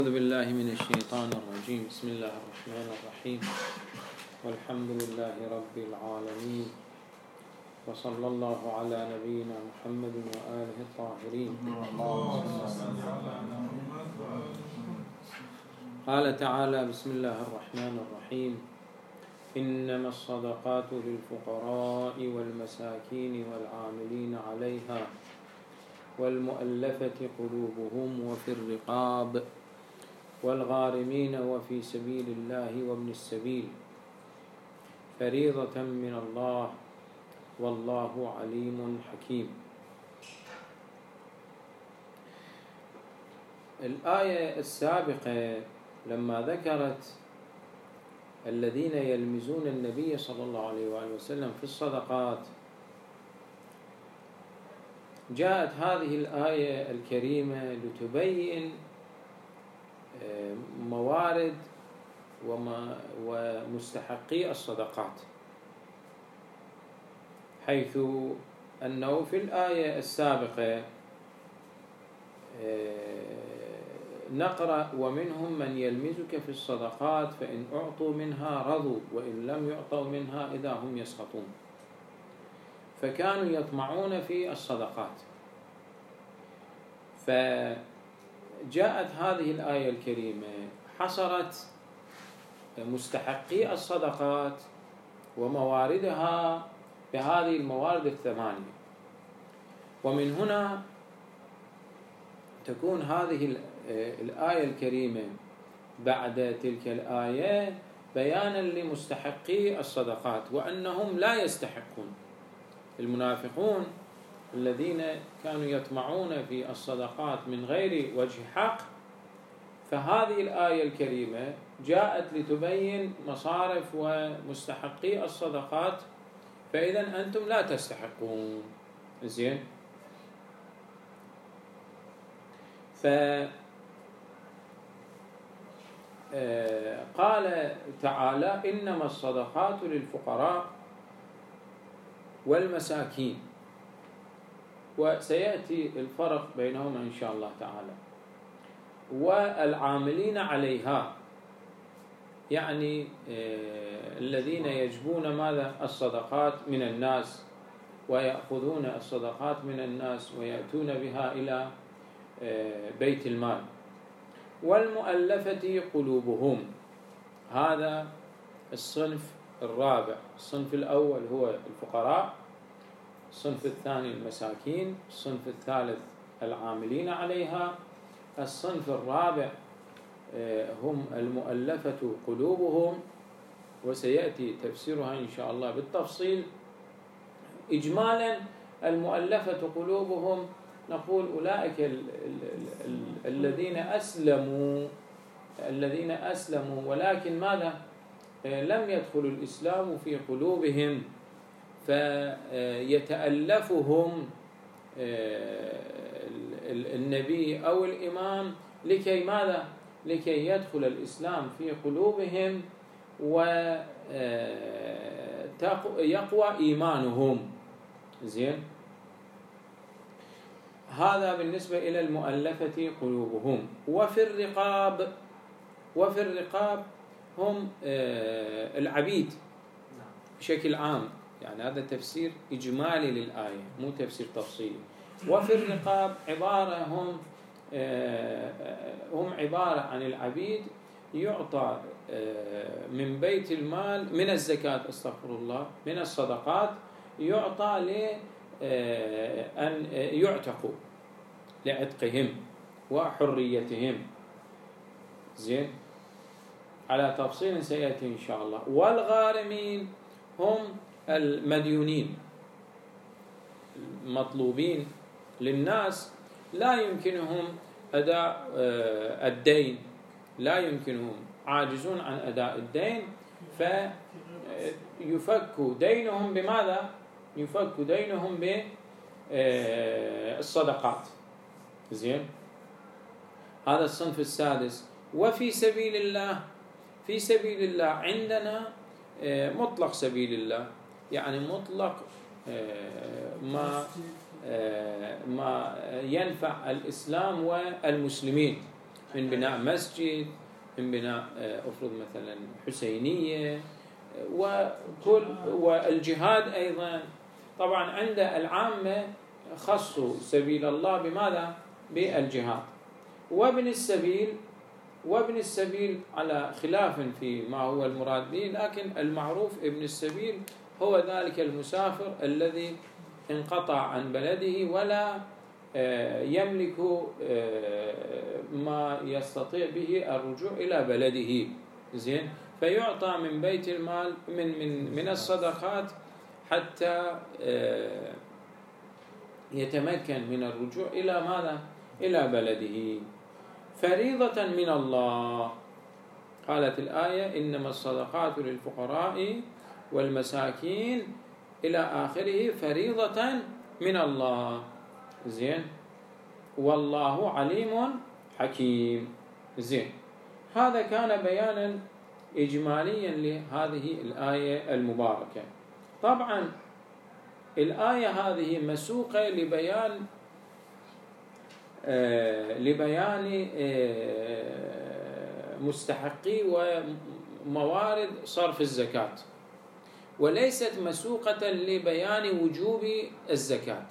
أعوذ بالله من الشيطان الرجيم. بسم الله الرحمن الرحيم، والحمد لله رب العالمين، وصلى الله على نبينا محمد وآله الطاهرين. قال تعالى: بسم الله الرحمن الرحيم: إنما الصدقات للفقراء والمساكين والعاملين عليها والمؤلفة قلوبهم وفي الرقاب والغارمين وفي سبيل الله وابن السبيل فريضة من الله والله عليم حكيم. الآية السابقة لما ذكرت الذين يلمزون النبي صلى الله عليه وآله وسلم في الصدقات، جاءت هذه الآية الكريمة لتبين موارد ومستحقي الصدقات، حيث أنه في الآية السابقة نقرأ: ومنهم من يلمزك في الصدقات فإن أعطوا منها رضوا وإن لم يعطوا منها إذا هم يسخطون. فكانوا يطمعون في الصدقات، فجاءت هذه الآية الكريمة حصرت مستحقي الصدقات ومواردها بهذه الموارد الثمانية، ومن هنا تكون هذه الآية الكريمة بعد تلك الآية بيانا لمستحقي الصدقات وأنهم لا يستحقون. المنافقون الذين كانوا يطمعون في الصدقات من غير وجه حق، فهذه الآية الكريمة جاءت لتبين مصارف ومستحقي الصدقات، فإذا أنتم لا تستحقون. زين؟ قال تعالى: إنما الصدقات للفقراء والمساكين، وسيأتي الفرق بينهما إن شاء الله تعالى. والعاملين عليها، يعني الذين يجبون ماذا؟ الصدقات من الناس، ويأخذون الصدقات من الناس ويأتون بها إلى بيت المال. والمؤلفة قلوبهم، هذا الصنف الرابع. الصنف الأول هو الفقراء، الصنف الثاني المساكين، الصنف الثالث العاملين عليها، الصنف الرابع هم المؤلفة قلوبهم، وسيأتي تفسيرها إن شاء الله بالتفصيل. إجمالا المؤلفة قلوبهم نقول أولئك الذين أسلموا ولكن ماذا؟ لم يدخل الإسلام في قلوبهم، فيتألفهم النبي أو الإمام لكي ماذا؟ لكي يدخل الإسلام في قلوبهم ويقوى إيمانهم. زين؟ هذا بالنسبة إلى المؤلفة قلوبهم. وفي الرقاب هم العبيد بشكل عام، يعني هذا تفسير إجمالي للآية مو تفسير تفصيلي. وفي الرقاب هم عبارة عن العبيد يعطى من بيت المال، من الزكاة استغفر الله، من الصدقات، يعطى أن يعتقوا لعتقهم وحريتهم. زين؟ على تفصيل سيأتي إن شاء الله. والغارمين هم المديونين المطلوبين للناس، لا يمكنهم أداء الدين، لا يمكنهم، عاجزون عن أداء الدين، فيفك دينهم بماذا؟ يفك دينهم بالصدقات. زين؟ هذا الصنف السادس. وفي سبيل الله، في سبيل الله عندنا مطلق سبيل الله، يعني مطلق ما ينفع الإسلام والمسلمين. من بناء مسجد، من بناء أفرض مثلا حسينية، والجهاد أيضا. طبعا عند العامة خصوا سبيل الله بماذا؟ بالجهاد. وابن السبيل على خلاف في ما هو المراد به، لكن المعروف ابن السبيل هو ذلك المسافر الذي انقطع عن بلده ولا يملك ما يستطيع به الرجوع إلى بلده، زين، فيعطى من بيت المال من الصدقات حتى يتمكن من الرجوع إلى ماذا؟ إلى بلده، فريضة من الله. قالت الآية: إنما الصدقات للفقراء والمساكين إلى آخره، فريضة من الله، زين، والله عليم حكيم، زين. هذا كان بيانا إجماليا لهذه الآية المباركة. طبعا الآية هذه مسوقة لبيان مستحقي وموارد صرف الزكاة، وليست مسوقة لبيان وجوب الزكاة.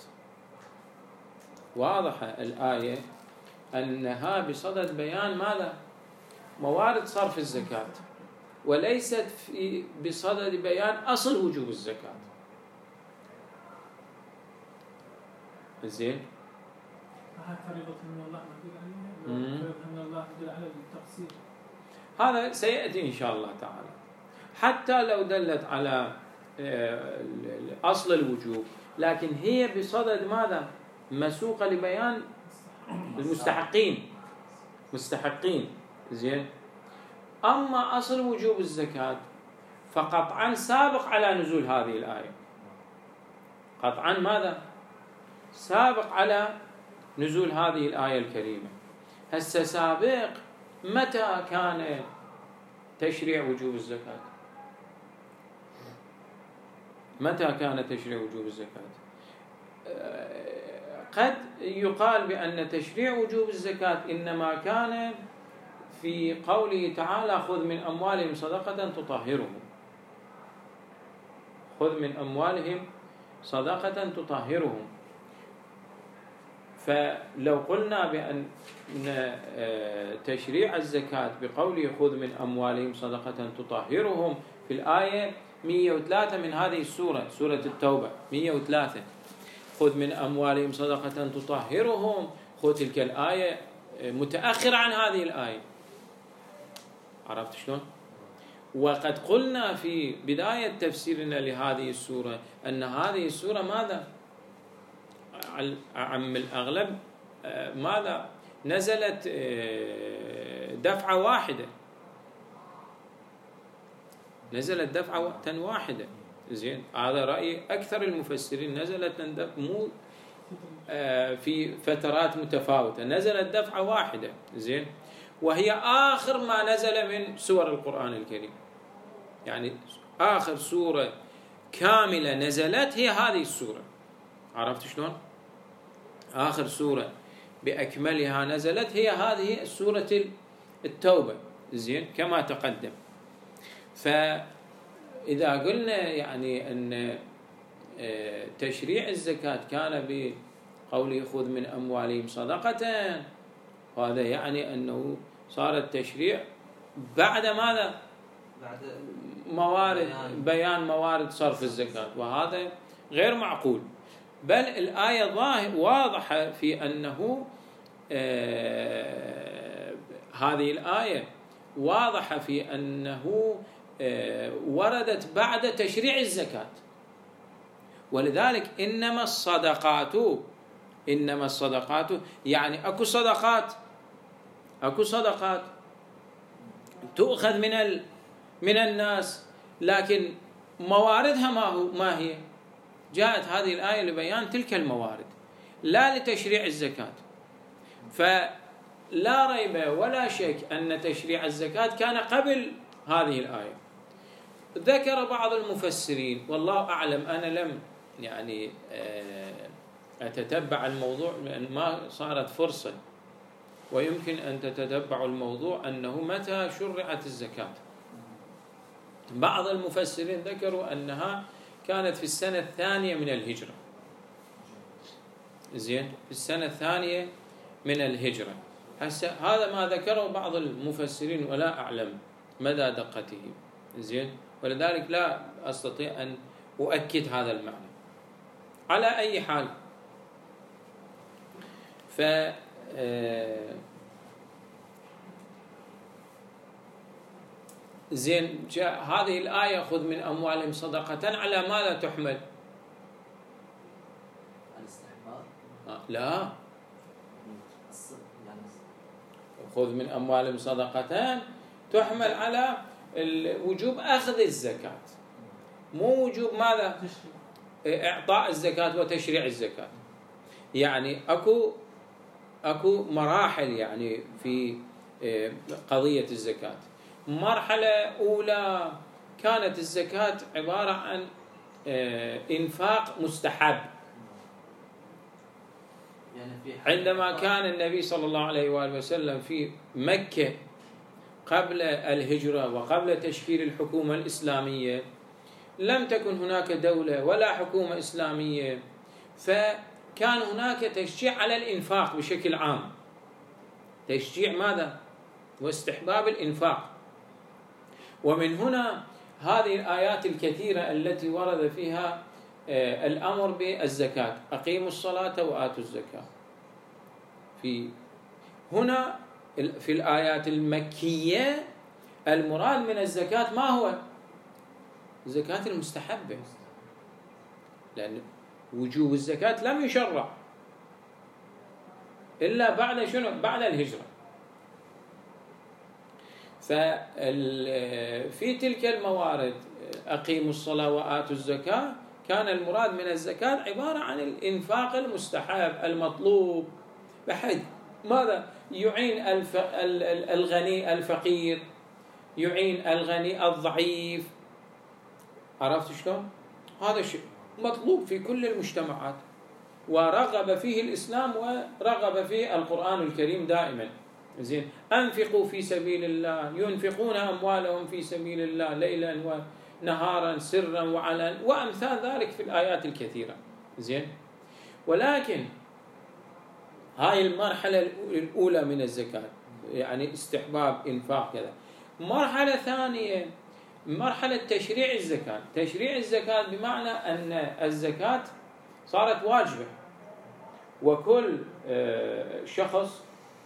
واضحة الآية أنها بصدد بيان ماذا؟ موارد صرف الزكاة، وليست بصدد بيان أصل وجوب الزكاة، زين. فريضة من الله من الله على التقصير، هذا سيأتي إن شاء الله تعالى. حتى لو دلت على أصل الوجوب، لكن هي بصدد ماذا؟ مسوقة لبيان المستحقين، زين. أما أصل وجوب الزكاة فقطعا سابق على نزول هذه الآية، قطعا ماذا؟ سابق على نزول هذه الآية الكريمة. هسه سابق متى كان تشريع وجوب الزكاة؟ متى كان تشريع وجوب الزكاة؟ قد يقال بأن تشريع وجوب الزكاة إنما كان في قوله تعالى: خذ من أموالهم صدقة تطهرهم، خذ من أموالهم صدقة تطهرهم. فلو قلنا بأن تشريع الزكاة بقوله خذ من أموالهم صدقة تطهرهم في الآية 103 من هذه السورة، سورة التوبة 103، خذ من أموالهم صدقة تطهرهم، خذ تلك الآية متأخرة عن هذه الآية، عرفت شلون؟ وقد قلنا في بداية تفسيرنا لهذه السورة أن هذه السورة ماذا؟ عم الأغلب ماذا؟ نزلت دفعة واحدة، نزلت دفعة واحدة، زين. هذا رأي أكثر المفسرين، نزلت مو في فترات متفاوتة، نزلت دفعة واحدة، زين، وهي آخر ما نزل من سور القرآن الكريم. يعني آخر سورة كاملة نزلت هي هذه السورة، عرفت شلون؟ آخر سورة بأكملها نزلت هي هذه سورة التوبة، زين، كما تقدم. فإذا قلنا يعني أن تشريع الزكاة كان بقوله خذ من أموالهم صدقة، هذا يعني أنه صار التشريع بعد ماذا؟ بعد بيان موارد صرف الزكاة، وهذا غير معقول. بل الآية واضحة في أنه هذه الآية واضحة في أنه وردت بعد تشريع الزكاة، ولذلك إنما الصدقات يعني أكو صدقات تؤخذ من الناس، لكن مواردها ما هي؟ جاءت هذه الآية لبيان تلك الموارد لا لتشريع الزكاة. فلا ريب ولا شك أن تشريع الزكاة كان قبل هذه الآية. ذكر بعض المفسرين، والله أعلم، أنا لم أتتبع الموضوع لأن ما صارت فرصة ويمكن أن تتتبع الموضوع أنه متى شرعت الزكاة. بعض المفسرين ذكروا أنها كانت في السنة الثانية من الهجرة. زين، في السنة الثانية من الهجرة. هذا ما ذكره بعض المفسرين ولا أعلم مدى دقته. زين، ولذلك لا أستطيع أن أؤكد هذا المعنى. على أي حال، زين، جاء هذه الآية خذ من أموالهم صدقة على ماذا تحمل؟ الاستحباب؟ لا، خذ من أموالهم صدقة تحمل على وجوب أخذ الزكاة، مو وجوب ماذا؟ إعطاء الزكاة وتشريع الزكاة. يعني أكو مراحل يعني في قضية الزكاة. مرحلة أولى كانت الزكاة عبارة عن إنفاق مستحب. عندما كان النبي صلى الله عليه وآله وسلم في مكة قبل الهجرة وقبل تشكيل الحكومة الإسلامية، لم تكن هناك دولة ولا حكومة إسلامية، فكان هناك تشجيع على الإنفاق بشكل عام. تشجيع ماذا؟ واستحباب الإنفاق. ومن هنا هذه الآيات الكثيرة التي ورد فيها الأمر بالزكاة، أقيموا الصلاة وآتوا الزكاة. هنا في الآيات المكية المراد من الزكاة ما هو؟ الزكاة المستحبة، لأن وجوب الزكاة لم يشرع إلا بعد شنو؟ بعد الهجرة. ففي تلك الموارد أقيموا الصلاة وآتوا الزكاة، كان المراد من الزكاة عبارة عن الإنفاق المستحب المطلوب، بحيث ماذا؟ يعين الغني الفقير، يعين الغني الضعيف. عرفت شلون؟ هذا شيء مطلوب في كل المجتمعات، ورغب فيه الإسلام ورغب فيه القرآن الكريم دائما. زين، أنفقوا في سبيل الله، ينفقون أموالهم في سبيل الله ليلا ونهارا سرا وعلنا وأمثال ذلك في الآيات الكثيرة. زين، ولكن هاي المرحلة الأولى من الزكاة، يعني استحباب إنفاق كذا. مرحلة ثانية مرحلة تشريع الزكاة. تشريع الزكاة بمعنى أن الزكاة صارت واجبة، وكل شخص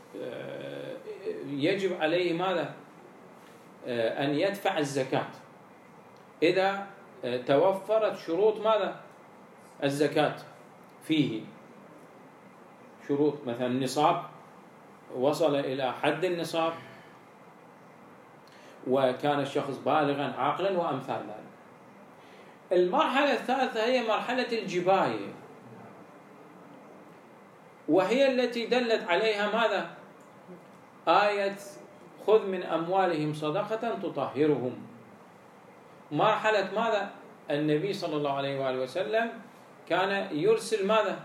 يجب عليه ماذا؟ أن يدفع الزكاة إذا توفرت شروط ماذا؟ الزكاة فيه. شروط مثلا النصاب، وصل إلى حد النصاب، وكان الشخص بالغا عاقلا وأمثال ذلك. المرحلة الثالثة هي مرحلة الجباية، وهي التي دلت عليها ماذا؟ آية خذ من أموالهم صدقة تطهرهم. مرحلة ماذا؟ النبي صلى الله عليه وآله وسلم كان يرسل ماذا؟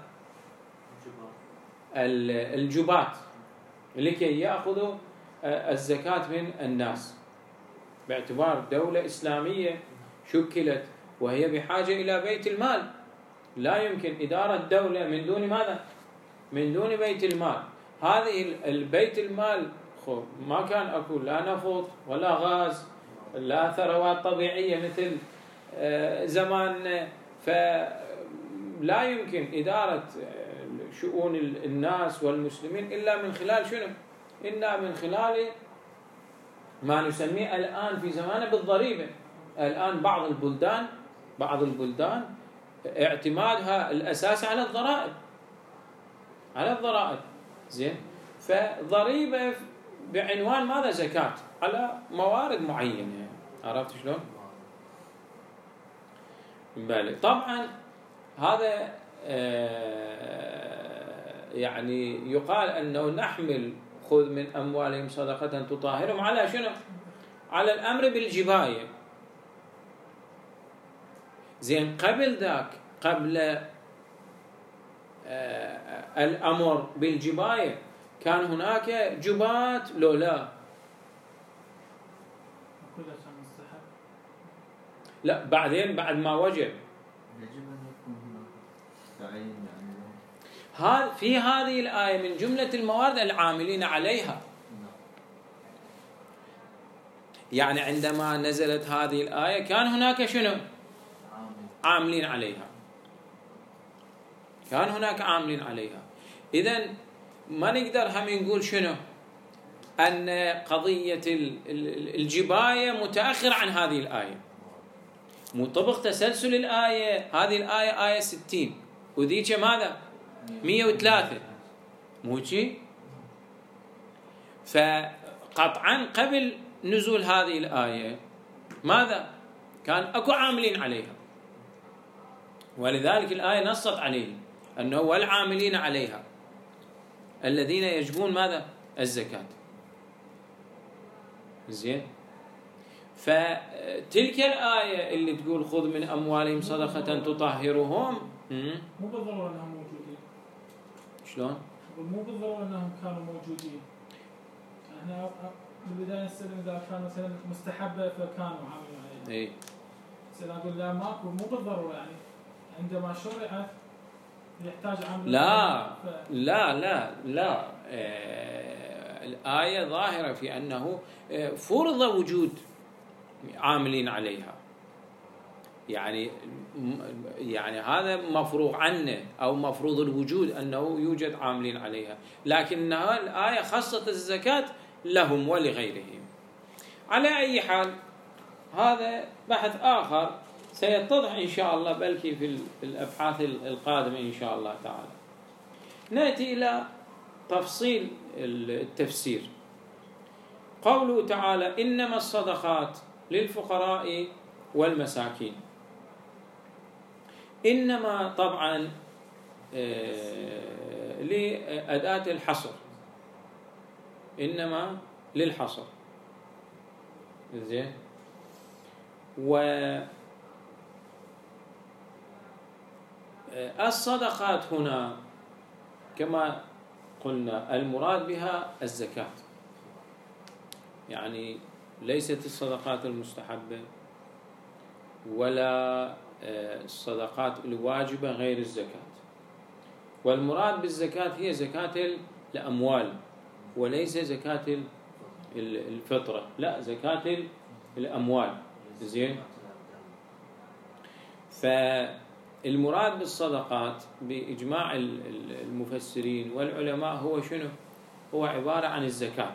الجبات لكي يأخذوا الزكاة من الناس، باعتبار دولة إسلامية شكلت وهي بحاجة إلى بيت المال. لا يمكن إدارة دولة من دون ماذا؟ من دون بيت المال. هذه البيت المال ما كان أكو لا نفط ولا غاز، لا ثروات طبيعية مثل زمان، فلا يمكن إدارة شؤون الناس والمسلمين إلا من خلال شنو؟ إلا من خلال ما نسميه الآن في زمانه بالضريبة. الآن بعض البلدان اعتمادها الأساس على الضرائب. زين، فضريبة بعنوان ماذا؟ زكاة على موارد معينة. عرفت شلون؟ بالي طبعا هذا يعني يقال أنه نحمل خذ من أموالهم صدقة تطهرهم على شنو؟ على الأمر بالجباية. زين، قبل ذاك، قبل الأمر بالجباية، كان هناك جبات لو لا؟ لا بعدين بعد ما وجب يجب أن يكون هناك تعيين في هذه الآية من جملة الموارد العاملين عليها. يعني عندما نزلت هذه الآية كان هناك شنو؟ عاملين عليها. كان هناك عاملين عليها. إذن ما نقدر هم نقول شنو؟ أن قضية الجباية متأخر عن هذه الآية. مطبق تسلسل الآية، هذه الآية آية 60 وذيك ماذا؟ 103 مو شيء؟ فقطعا قبل نزول هذه الآية ماذا؟ كان أكو عاملين عليها، ولذلك الآية نصت عليه أنه والعاملين عليها الذين يجبون ماذا؟ الزكاة. زين. فتلك الآية اللي تقول خذ من أموالهم صدقة تطهرهم مو بالضرورة أنهم موجودين. شلون؟ مو بالضرورة أنهم كانوا موجودين. احنا بالبداية نسأل إذا كان مثلا مستحبة فكانوا عاملين عليها. إيه. بس أقول لا ماكو، مو بالضرورة يعني عندما شرعت يحتاج عامل. لا الآية ظاهرة في أنه فرض وجود عاملين عليها. يعني هذا مفروغ عنه أو مفروض الوجود أنه يوجد عاملين عليها، لكنها الآية خصت الزكاة لهم ولغيرهم. على أي حال هذا بحث آخر سيتضح إن شاء الله بلكي في الأبحاث القادمة إن شاء الله تعالى. نأتي إلى تفصيل التفسير. قوله تعالى إنما الصدقات للفقراء والمساكين. إنما طبعا لأداة الحصر، إنما للحصر. زين. والصدقات هنا كما قلنا المراد بها الزكاة، يعني ليست الصدقات المستحبة ولا الصدقات الواجبة غير الزكاة. والمراد بالزكاة هي زكاة الأموال وليس زكاة الفطرة، لا زكاة الأموال. زين. فالمراد بالصدقات بإجماع المفسرين والعلماء هو شنو؟ هو عبارة عن الزكاة.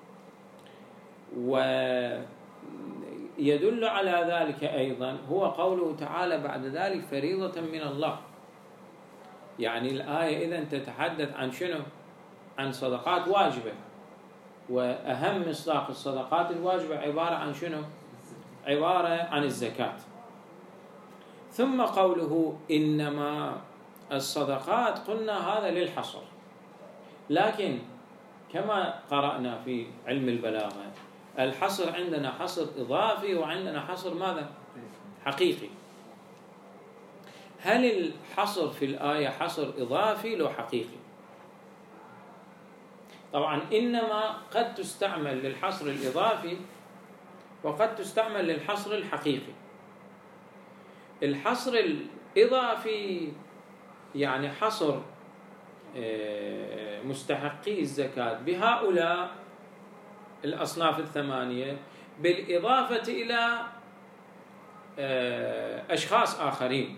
ويدل على ذلك أيضا هو قوله تعالى بعد ذلك فريضة من الله. يعني الآية إذن تتحدث عن شنو؟ عن صدقات واجبة، وأهم مصداق الصدقات الواجبة عبارة عن شنو؟ عبارة عن الزكاة. ثم قوله إنما الصدقات قلنا هذا للحصر، لكن كما قرأنا في علم البلاغة الحصر عندنا حصر إضافي وعندنا حصر ماذا؟ حقيقي. هل الحصر في الآية حصر إضافي لو حقيقي؟ طبعا إنما قد تستعمل للحصر الإضافي وقد تستعمل للحصر الحقيقي. الحصر الإضافي يعني حصر مستحقي الزكاة بهؤلاء الأصناف الثمانية بالإضافة إلى أشخاص آخرين.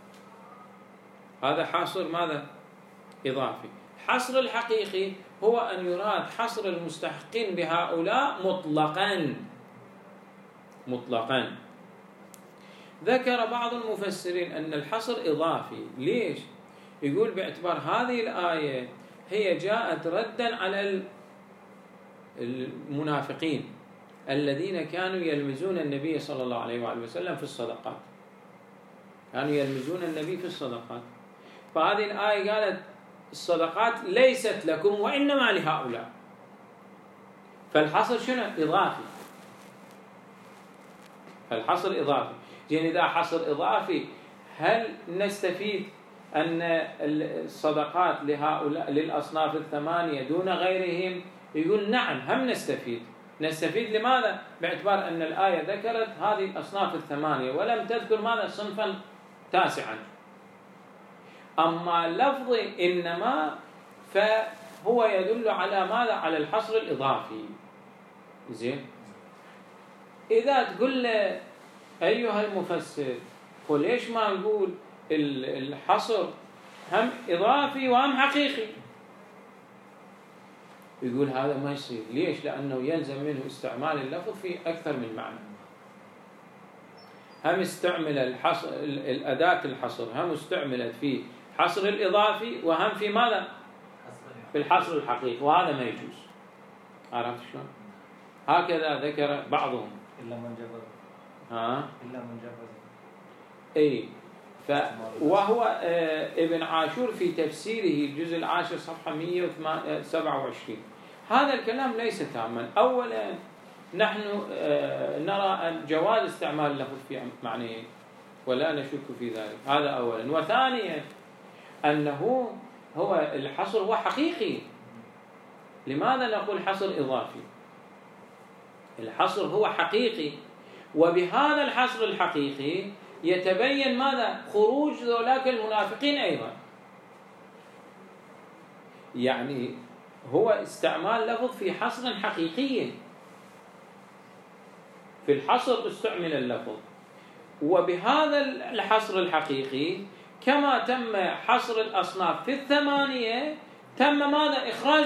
هذا حصر ماذا؟ إضافي. حصر الحقيقي هو أن يراد حصر المستحقين بهؤلاء مطلقاً. ذكر بعض المفسرين أن الحصر إضافي. ليش؟ يقول باعتبار هذه الآية هي جاءت رداً على المنافقين الذين كانوا يلمزون النبي صلى الله عليه وآله وسلم في الصدقات. كانوا يلمزون النبي في الصدقات. فهذه الآية قالت الصدقات ليست لكم وإنما لهؤلاء. فالحصر شنو؟ إضافي. فالحصر إضافي. يعني إذا حصر إضافي هل نستفيد أن الصدقات لهؤلاء للأصناف الثمانية دون غيرهم، يقول نعم هم نستفيد لماذا؟ باعتبار أن الآية ذكرت هذه الأصناف الثمانية ولم تذكر ماذا؟ صنفا تاسعا. أما لفظ إنما فهو يدل على ماذا؟ على الحصر الإضافي. زين، إذا تقول له أيها المفسر وليش ما نقول الحصر هم إضافي وهم حقيقي؟ يقول هذا ما يصير. ليش؟ لأنه يلزم منه استعمال اللفظ في أكثر من معنى. هم استعمل الأداة الحصر هم استعملت في حصر الإضافي وهم في ماذا؟ في الحصر الحقيقي، وهذا ما يجوز. عرفت شلون؟ هكذا ذكر بعضهم. إلا من جبر. إلا من جبر. أي وهو ابن عاشور في تفسيره الجزء العاشر صفحة 127. هذا الكلام ليس تاما. أولا نحن نرى جواز استعمال اللفظ في معنيين ولا نشك في ذلك، هذا أولا. وثانيا أنه هو الحصر هو حقيقي. لماذا نقول حصر إضافي؟ الحصر هو حقيقي، وبهذا الحصر الحقيقي يتبين ماذا؟ خروج ذولاك المنافقين أيضا. يعني هو استعمال لفظ في حصر حقيقي، في الحصر استعمل اللفظ، وبهذا الحصر الحقيقي كما تم حصر الأصناف في الثمانية تم ماذا؟ إخراج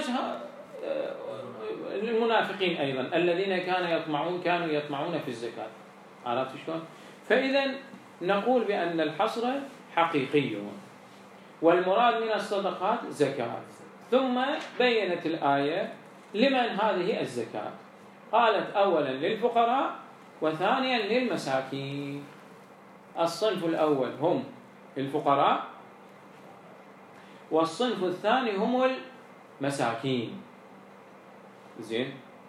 المنافقين أيضا الذين كانوا يطمعون في الزكاة. عرفت شلون؟ فإذا نقول بأن الحصر حقيقي، والمراد من الصدقات زكاة. ثم بينت الآية لمن هذه الزكاة. قالت أولا للفقراء وثانيا للمساكين. الصنف الأول هم الفقراء، والصنف الثاني هم المساكين. زين،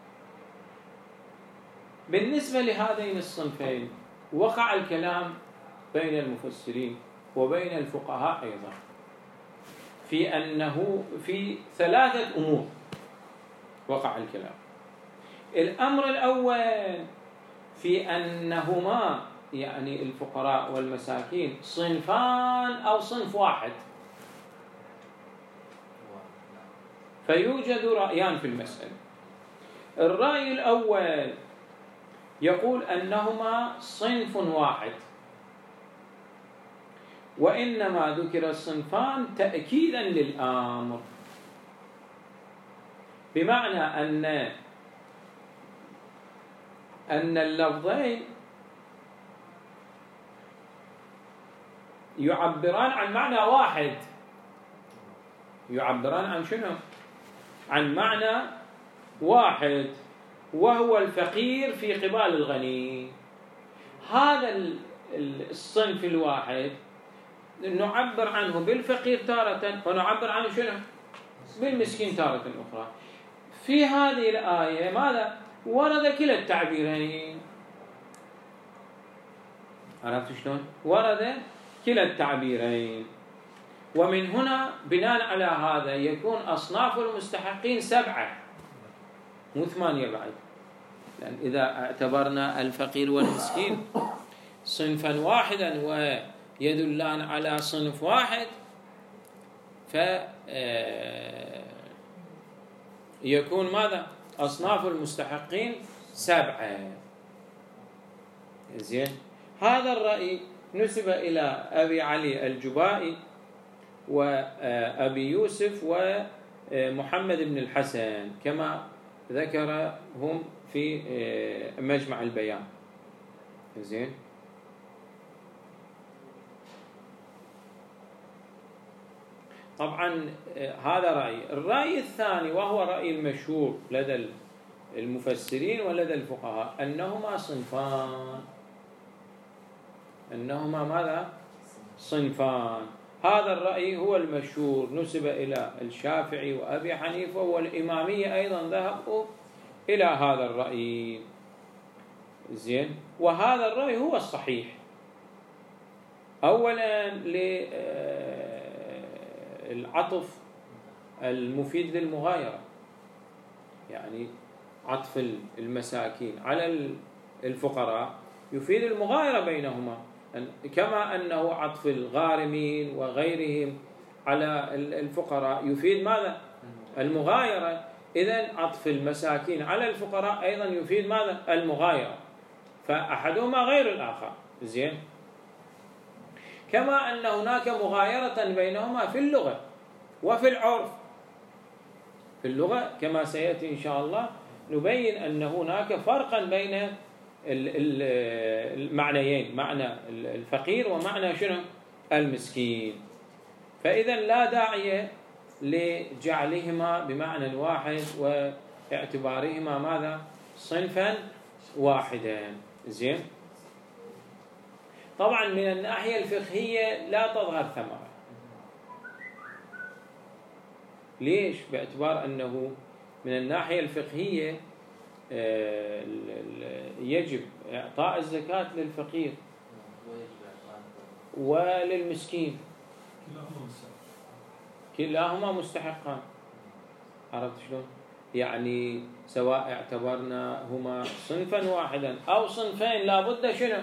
بالنسبة لهذين الصنفين وقع الكلام بين المفسرين وبين الفقهاء أيضا في أنه في ثلاثة أمور وقع الكلام. الأمر الأول في أنهما يعني الفقراء والمساكين صنفان أو صنف واحد، فيوجد رأيان في المسألة. الرأي الأول يقول أنهما صنف واحد، وإنما ذكر الصنفان تأكيدا للأمر، بمعنى أن اللفظين يعبران عن معنى واحد. يعبران عن شنو؟ عن معنى واحد، وهو الفقير في قبال الغني. هذا الصنف الواحد نعبر عنه بالفقير تارة، ونعبر عنه شنو؟ بالمسكين تارة أخرى. في هذه الآية ماذا؟ ورد كلا التعبيرين. عرفت شلون؟ ورد كلا التعبيرين. ومن هنا بناء على هذا يكون أصناف المستحقين 7 مو 8 بعد، لأن إذا اعتبرنا الفقير والمسكين صنفا واحدا ويدلان على صنف واحد، فيكون ماذا؟ أصناف المستحقين 7. زين، هذا الرأي نسب إلى أبي علي الجبائي وأبي يوسف ومحمد بن الحسن كما ذكرهم في مجمع البيان. زين، طبعا هذا رأي. الرأي الثاني وهو رأي المشهور لدى المفسرين ولدى الفقهاء أنهما صنفان. أنهما ماذا؟ صنفان. هذا الرأي هو المشهور، نسب إلى الشافعي وأبي حنيفة، والإمامية أيضا ذهبوا إلى هذا الرأي. زين، وهذا الرأي هو الصحيح. أولا العطف المفيد للمغايرة، يعني عطف المساكين على الفقراء يفيد المغايرة بينهما، كما أنه عطف الغارمين وغيرهم على الفقراء يفيد ماذا؟ المغايرة. إذن عطف المساكين على الفقراء أيضا يفيد ماذا؟ المغايرة، فأحدهما غير الآخر. زين. كما أن هناك مغايرة بينهما في اللغة وفي العرف. في اللغة كما سيأتي إن شاء الله نبين أن هناك فرقا بين المعنيين، معنى الفقير ومعنى شنو؟ المسكين. فإذا لا داعي لجعلهما بمعنى واحد واعتبارهما ماذا؟ صنفا واحدا. زين. طبعا من الناحية الفقهية لا تظهر ثمرة. ليش؟ باعتبار أنه من الناحية الفقهية يجب إعطاء الزكاة للفقير وللمسكين، كلاهما مستحقان. عرفت شلون؟ يعني سواء اعتبرناهما صنفا واحدا أو صنفين لابد شنو؟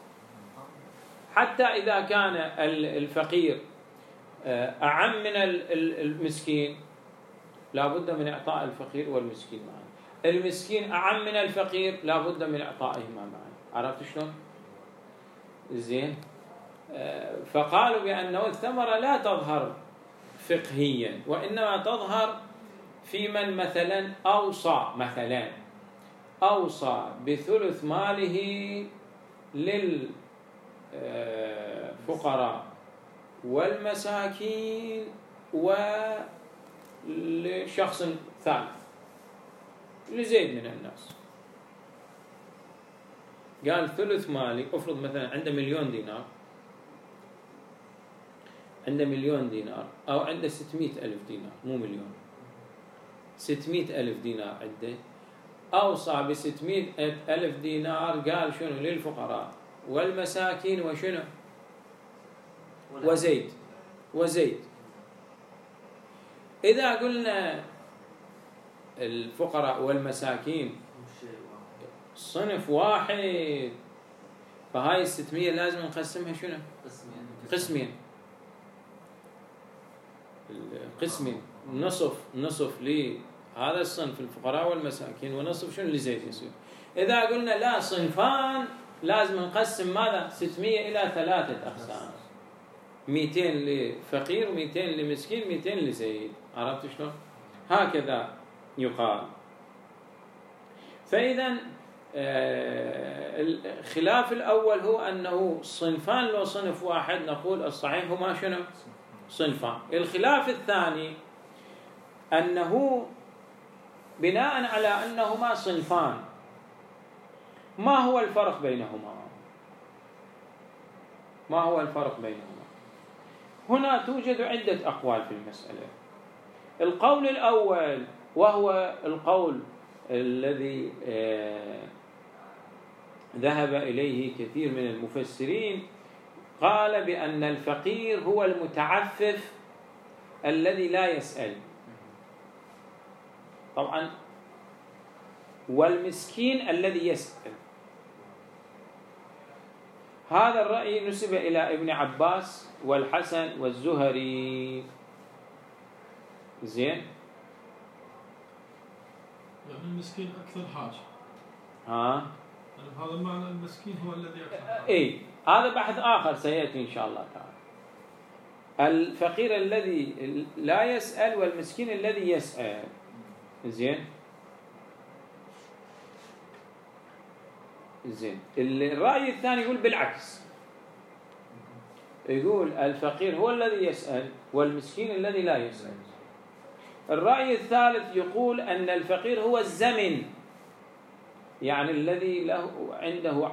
حتى إذا كان الفقير أعم من المسكين لابد من إعطاء الفقير والمسكين معا، المسكين أعم من الفقير لابد من إعطائهما معا. عرفت شلون؟ زين. فقالوا بأنه الثمرة لا تظهر فقهيا، وإنما تظهر في من مثلا أوصى بثلث ماله للفقراء والمساكين ولشخص ثالث، لزيد من الناس. قال ثلث مالي، افرض مثلا عنده 1,000,000 دينار، عنده 1,000,000 دينار أو عنده 600,000 دينار، مو مليون، 600,000 دينار عنده، أوصى ب600,000 دينار. قال شنو؟ للفقراء والمساكين وشنو؟ وزيد. إذا قلنا الفقراء والمساكين صنف واحد، فهاي 600 لازم نقسمها شنو؟ قسمين. نصف لهذا الصنف الفقراء والمساكين، ونصف شنو؟ لزيد يصير. إذا قلنا لا، صنفان، لازم نقسم ماذا؟ 600 إلى 3 أقسام، 200 لفقير و200 لمسكين، 200 لزيد. عرفت شلون؟ هكذا يقال. فإذا الخلاف الأول هو أنه صنفان لو صنف واحد، نقول الصحيح هما شنو؟ صنفان. الخلاف الثاني أنه بناء على أنهما صنفان، ما هو الفرق بينهما؟ هنا توجد عدة أقوال في المسألة. القول الأول وهو القول الذي ذهب إليه كثير من المفسرين، قال بأن الفقير هو المتعفف الذي لا يسأل، طبعا، والمسكين الذي يسأل. هذا الرأي نسب إلى ابن عباس والحسن والزهري. زين. يعني المسكين أكثر حاجة. يعني هذا المعنى، المسكين هو الذي أكثر حاجة. إيه، هذا بحث آخر سيأتي إن شاء الله تعالى. الفقير الذي لا يسأل والمسكين الذي يسأل. زين. الرأي الثاني يقول بالعكس، يقول الفقير هو الذي يسأل والمسكين الذي لا يسأل. الرأي الثالث يقول أن الفقير هو الزمن، يعني الذي له عنده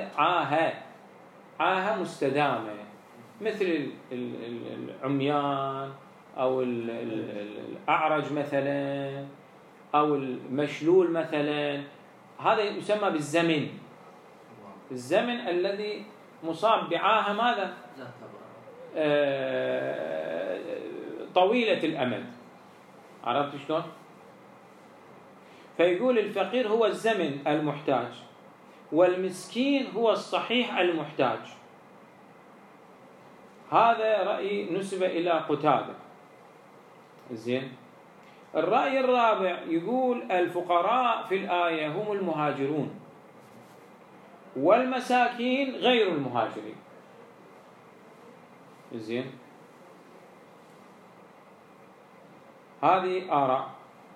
عاهة مستدامة، مثل العميان أو الأعرج مثلا أو المشلول مثلا. هذا يسمى بالزمن، الزمن الذي مصاب بعاهة ماذا؟ طويلة الأمد. عرفت شلون؟ فيقول الفقير هو الزمن المحتاج، والمسكين هو الصحيح المحتاج. هذا رأي نسب إلى قتادة. زين. الرأي الرابع يقول الفقراء في الآية هم المهاجرون، والمساكين غير المهاجرين. زين. هذه آراء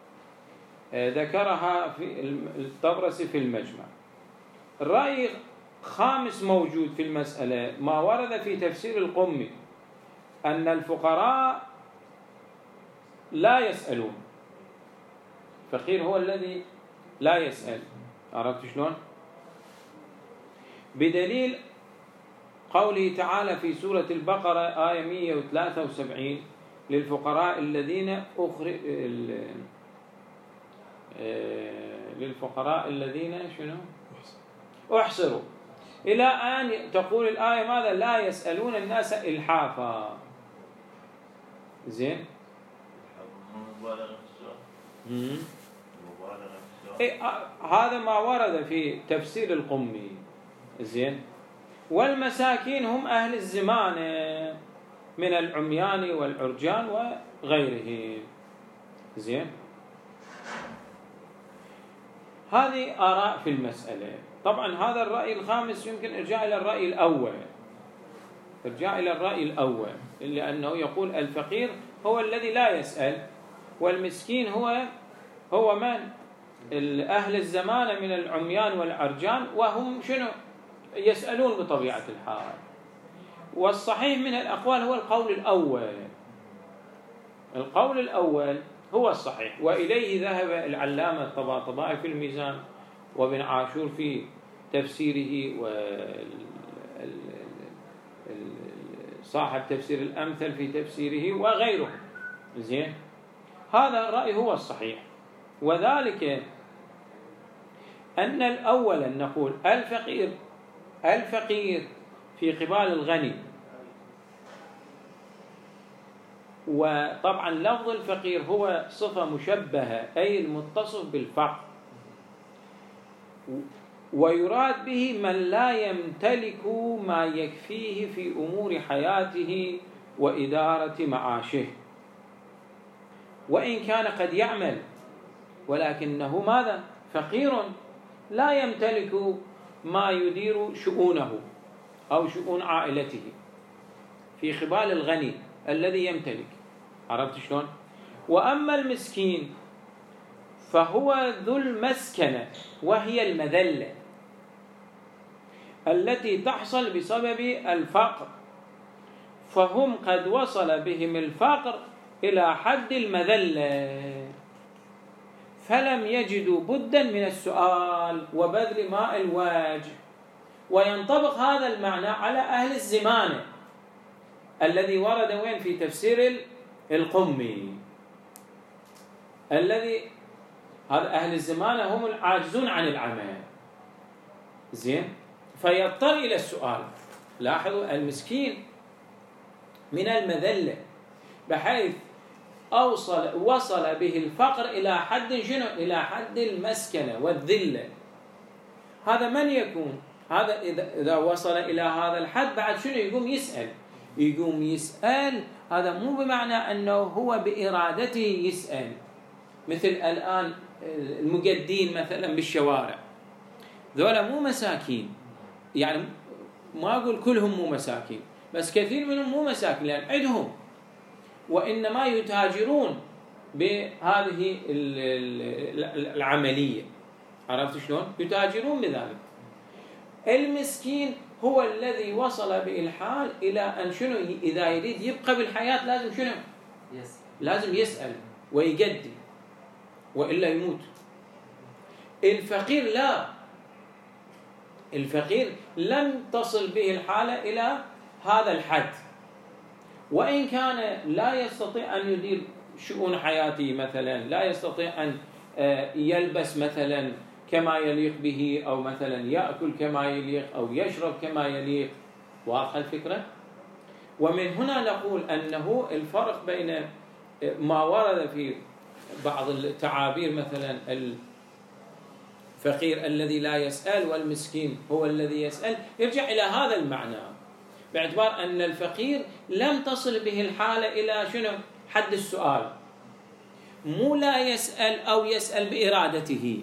ذكرها في الطبرسي في المجمع. الرأي خامس موجود في المسألة ما ورد في تفسير القمي أن الفقراء لا يسألون. الفقير هو الذي لا يسأل. عرفت شلون؟ بدليل قوله تعالى في سورة البقرة آية 173 للفقراء الذين للفقراء الذين شنو؟ احصروا، إلى أن تقول الآية ماذا؟ لا يسألون الناس إلحافا. زين. هذا ما ورد في تفسير القمي. زين. والمساكين هم أهل الزمان من العميان والعرجان وغيرهم. زين. هذه آراء في المسألة. طبعا هذا الرأي الخامس يمكن إرجاع إلى الرأي الأول، لأنه يقول الفقير هو الذي لا يسأل، والمسكين هو من؟ أهل الزمان من العميان والعرجان، وهم شنو؟ يسألون بطبيعة الحال. والصحيح من الأقوال هو القول الأول هو الصحيح، وإليه ذهب العلامة الطباطبائي في الميزان، وابن عاشور في تفسيره، وصاحب تفسير الأمثل في تفسيره وغيره. زين. هذا الرأي هو الصحيح، وذلك أن الأول نقول الفقير في قبال الغني. وطبعا لفظ الفقير هو صفة مشبهة، أي المتصف بالفقر، ويراد به من لا يمتلك ما يكفيه في أمور حياته وإدارة معاشه، وإن كان قد يعمل، ولكنه ماذا؟ فقير لا يمتلك ما يدير شؤونه أو شؤون عائلته، في قبال الغني الذي يمتلك. عرفت شلون؟ وأما المسكين فهو ذو المسكنة، وهي المذلة التي تحصل بسبب الفقر، فهم قد وصل بهم الفقر إلى حد المذلة، فلم يجدوا بدا من السؤال وبذل ماء الوجه. وينطبق هذا المعنى على أهل الزمانة الذي ورد وين؟ في تفسير القمي، الذي هذا أهل الزمانة هم العاجزون عن العمل. زين. فيضطر إلى السؤال. لاحظوا المسكين من المذلة بحيث وصل به الفقر إلى حد شنو؟ إلى حد المسكنة والذلة. هذا من يكون؟ هذا إذا وصل إلى هذا الحد بعد شنو؟ يقوم يسأل. هذا مو بمعنى أنه هو بإرادته يسأل، مثل الآن المقدين مثلا بالشوارع، ذولا مو مساكين، يعني ما أقول كلهم مو مساكين، بس كثير منهم مو مساكين لأن عندهم، وإنما يتاجرون بهذه العملية. عرفت شلون؟ يتاجرون بذلك. المسكين هو الذي وصل به الحال إلى أن شنو؟ إذا يريد يبقى بالحياة لازم شنو؟ لازم يسأل ويقدم، وإلا يموت. الفقير لا، الفقير لم تصل به الحالة إلى هذا الحد، وإن كان لا يستطيع أن يدير شؤون حياته، مثلا لا يستطيع أن يلبس مثلا كما يليق به، أو مثلا يأكل كما يليق، أو يشرب كما يليق. واضحة الفكرة؟ ومن هنا نقول أنه الفرق بين ما ورد في بعض التعابير مثلا الفقير الذي لا يسأل والمسكين هو الذي يسأل، يرجع إلى هذا المعنى، باعتبار أن الفقير لم تصل به الحالة إلى شنو؟ حد السؤال، مو لا يسأل أو يسأل بإرادته.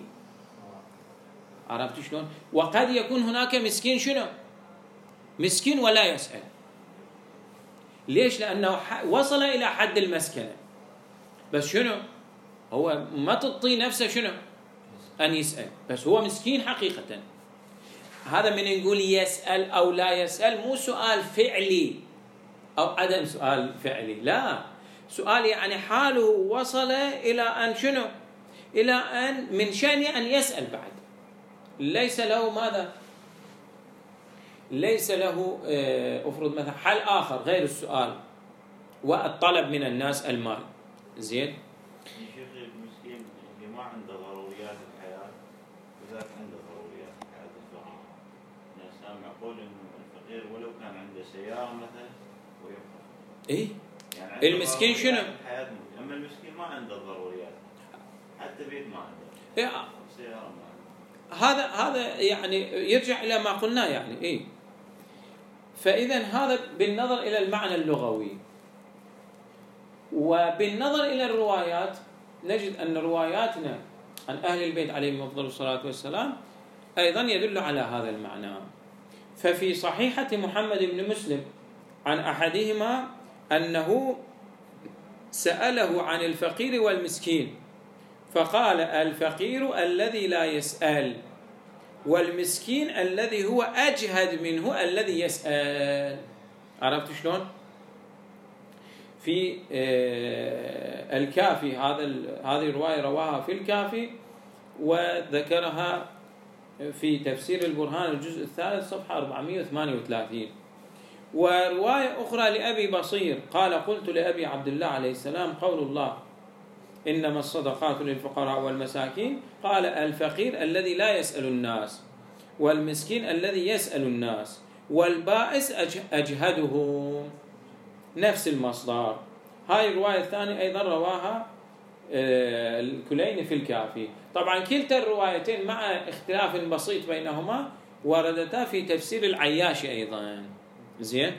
عرفت شلون؟ وقد يكون هناك مسكين شنو؟ مسكين ولا يسأل. ليش؟ لأنه وصل إلى حد المسكنة، بس شنو؟ هو ما تعطي نفسه شنو؟ أن يسأل، بس هو مسكين حقيقة. هذا من نقول يسأل أو لا يسأل مو سؤال فعلي أو عدم سؤال فعلي، لا، سؤال يعني حاله وصل إلى أن شنو؟ إلى أن من شأنه أن يسأل بعد، ليس له ماذا؟ ليس له أفرض مثلا حل آخر غير السؤال والطلب من الناس المال. زين؟ الشيخ المسكين اللي ما عنده ضروريات الحياة وذاك عنده ضروريات الحياة الفقير، الإنسان معقول إنه الفقير ولو كان عنده سيارة مثلا ويبقى إيه؟ يعني المسكين شنو؟ أما المسكين ما عنده ضروريات، حتى بيت ما عنده، إيه؟ سيارة ما عنده. هذا يعني يرجع إلى ما قلناه يعني إيه. فإذا هذا بالنظر إلى المعنى اللغوي. وبالنظر إلى الروايات نجد أن رواياتنا عن أهل البيت عليهم أفضل الصلاة والسلام أيضا يدل على هذا المعنى. ففي صحيحة محمد بن مسلم عن أحدهما أنه سأله عن الفقير والمسكين فقال: الفقير الذي لا يسأل، والمسكين الذي هو أجهد منه الذي يسأل. عرفت شلون؟ في الكافي، هذه الرواية رواها في الكافي وذكرها في تفسير البرهان الجزء الثالث صفحة 438. ورواية أخرى لأبي بصير قال: قلت لأبي عبد الله عليه السلام: قول الله إنما الصدقات للفقراء والمساكين، قال: الفقير الذي لا يسأل الناس، والمسكين الذي يسأل الناس، والبائس أجهده. نفس المصدر. هاي الرواية الثانية أيضا رواها الكليني في الكافي. طبعا كلتا الروايتين مع اختلاف بسيط بينهما وردتا في تفسير العياشي أيضا. زين؟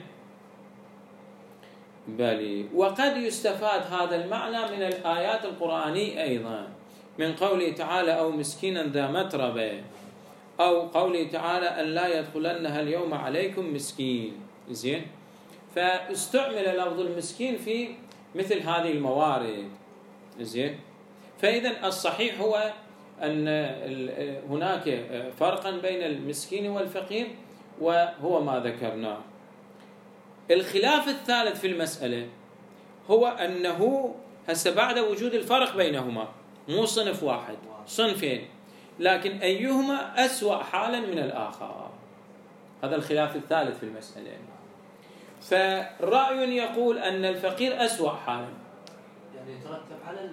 بلي. وقد يستفاد هذا المعنى من الآيات القرآنية أيضا، من قوله تعالى: أو مسكينا ذا متربة، أو قوله تعالى: أن لا يدخلنها اليوم عليكم مسكين. زين؟ فاستعمل لفظ المسكين في مثل هذه الموارد. زين؟ فإذا الصحيح هو أن هناك فرقا بين المسكين والفقير، وهو ما ذكرناه. الخلاف الثالث في المسألة هو أنه هسه بعد وجود الفرق بينهما، مو صنف واحد، صنفين، لكن أيهما أسوأ حالا من الآخر. هذا الخلاف الثالث في المسألة. فرأي يقول أن الفقير أسوأ حالا، يعني يترتب على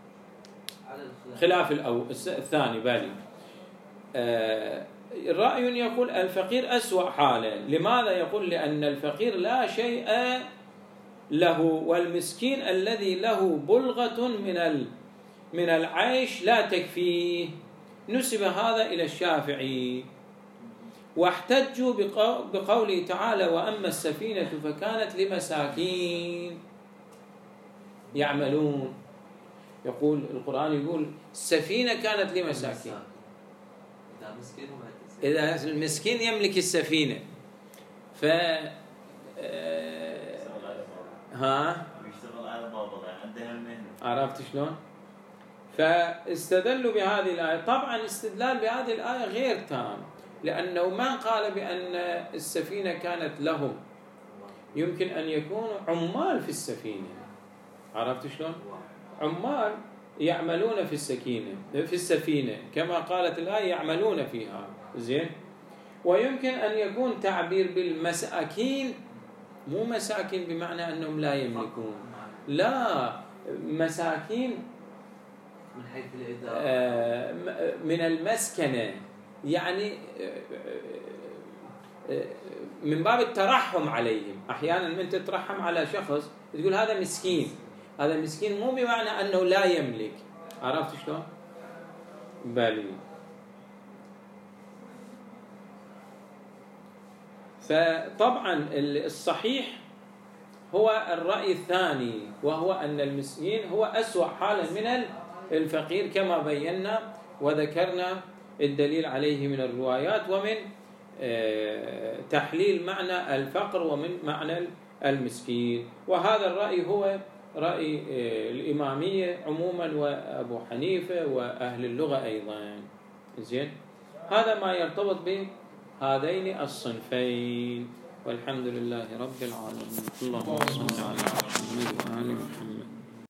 خلاف الثاني. بالي. رأي يقول الفقير أسوأ حالا. لماذا يقول؟ لأن الفقير لا شيء له، والمسكين الذي له بلغة من العيش لا تكفيه. نسب هذا إلى الشافعي، واحتجوا بقوله تعالى: وأما السفينة فكانت لمساكين يعملون. يقول القرآن يقول السفينة كانت لمساكين. إذا المسكين يملك السفينة يشتغل على بابا عنده المهنة. عرفت شلون؟ فاستدلوا بهذه الآية. طبعا استدلال بهذه الآية غير تام، لأنه من قال بأن السفينة كانت لهم، يمكن أن يكونوا عمال في السفينة. عرفت شلون؟ عمال يعملون في السفينة كما قالت الآية يعملون فيها. زين؟ ويمكن أن يكون تعبير بالمساكين، مو مساكين بمعنى أنهم لا يملكون، لا، مساكين من حيث الإدارة، من المسكنة، يعني من باب الترحم عليهم. أحيانا من تترحم على شخص تقول هذا مسكين، هذا مسكين مو بمعنى أنه لا يملك. عرفت شلون؟ بل فطبعا الصحيح هو الرأي الثاني، وهو أن المسكين هو أسوأ حالا من الفقير كما بينا وذكرنا الدليل عليه من الروايات ومن تحليل معنى الفقر ومن معنى المسكين. وهذا الرأي هو رأي الإمامية عموما وأبو حنيفة وأهل اللغة أيضا. زين، هذا ما يرتبط بهذين الصنفين. والحمد لله رب العالمين. اللهم صل على محمد وآل محمد.